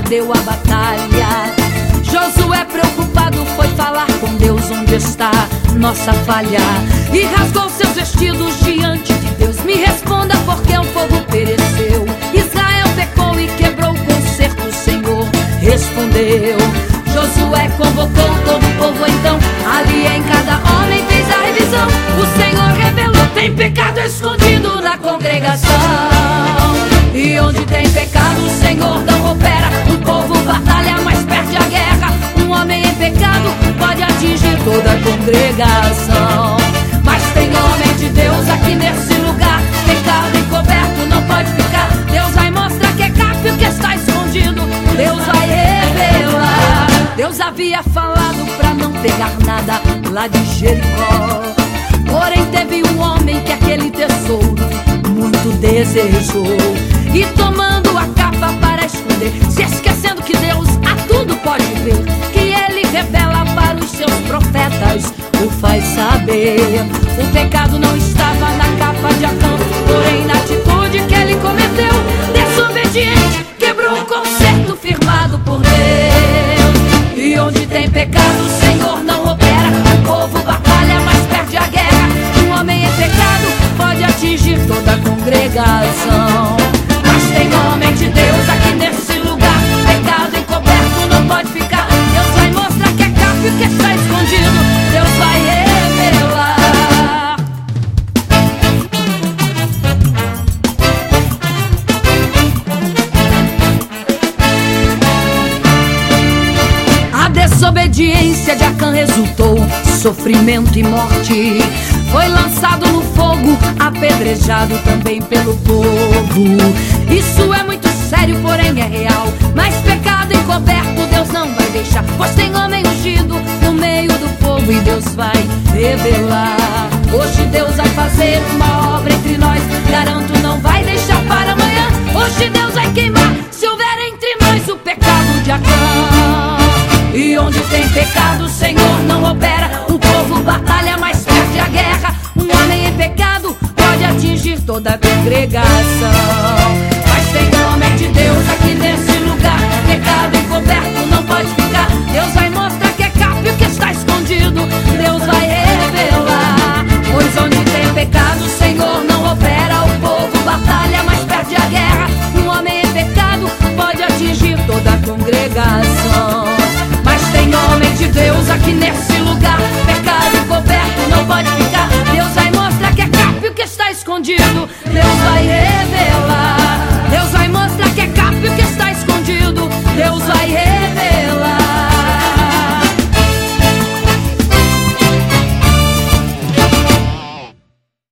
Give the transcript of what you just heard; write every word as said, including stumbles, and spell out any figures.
perdeu a batalha. Josué preocupado foi falar com Deus: onde está nossa falha? E rasgou seus vestidos diante de Deus: me responda, porque o povo pereceu. Israel pecou e quebrou o concerto, o Senhor respondeu. Josué convocou todo o povo então, ali em cada homem fez a revisão. O Senhor revelou: tem pecado escondido na congregação. E onde tem pecado o Senhor não opera. O povo batalha, mas perde a guerra. Um homem em pecado pode atingir toda a congregação. Mas tem homem de Deus aqui nesse lugar. Pecado encoberto não pode ficar. Deus vai mostrar que é capo o que está escondido. Deus vai revelar. Deus havia falado pra não pegar nada lá de Jericó. Porém teve um homem que aquele tesouro muito desejou. E tomando a capa para esconder, se esquecendo que Deus a tudo pode ver, que Ele revela para os seus profetas, o faz saber. O pecado não estava na capa de Acã, porém na atitude que ele cometeu. Desobediente, quebrou o concerto firmado por Deus. E onde tem pecado o Senhor não opera. O povo batalha, mas perde a guerra. Um homem em pecado pode atingir toda a congregação. Mas tem homem de Deus aqui nesse lugar. Pecado encoberto não pode ficar. Deus vai mostrar que é capo o que está escondido. Deus vai revelar. A desobediência de Acã resultou sofrimento e morte. Foi lançado no fogo, apedrejado também pelo povo. Isso é muito sério, porém é real. Mas pecado encoberto Deus não vai deixar. Pois tem homem ungido no meio do povo e Deus vai revelar. Hoje Deus vai fazer uma obra entre nós. Garanto, não vai deixar para amanhã. Hoje Deus vai queimar, se houver entre nós, o pecado de Acã. E onde tem pecado o Senhor não opera. O povo batalha, mas perde a guerra. Um homem em pecado pode atingir toda a congregação. Mas tem homem de Deus aqui nesse lugar. Pecado encoberto não pode ficar. Deus vai mostrar que é capo o que está escondido. Deus vai revelar. Pois onde tem pecado o Senhor não opera. O povo batalha, mas perde a guerra. Um homem em pecado pode atingir toda a congregação. Mas tem homem de Deus aqui nesse lugar. Pecado encoberto não pode ficar. Deus vai mostrar que é capo o que está escondido. Deus vai revelar. Deus vai mostrar que é capo o que está escondido. Deus vai revelar.